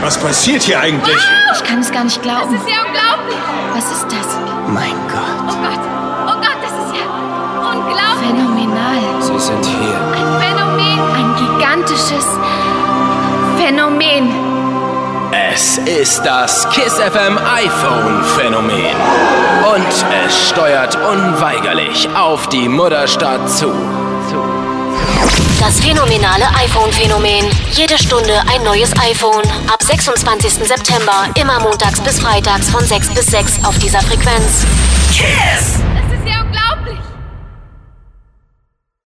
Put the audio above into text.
Was passiert hier eigentlich? Wow! Ich kann es gar nicht glauben. Das ist ja unglaublich. Was ist das? Mein Gott. Oh Gott, das ist ja unglaublich. Phänomenal. Sie sind hier. Ein Phänomen. Ein gigantisches Phänomen. Es ist das KISS FM iPhone-Phänomen. Und es steuert unweigerlich auf die Mutterstadt zu. Das phänomenale iPhone-Phänomen. Jede Stunde ein neues iPhone. Ab 26. September, immer montags bis freitags von 6 bis 6 auf dieser Frequenz. KISS! Das ist ja unglaublich.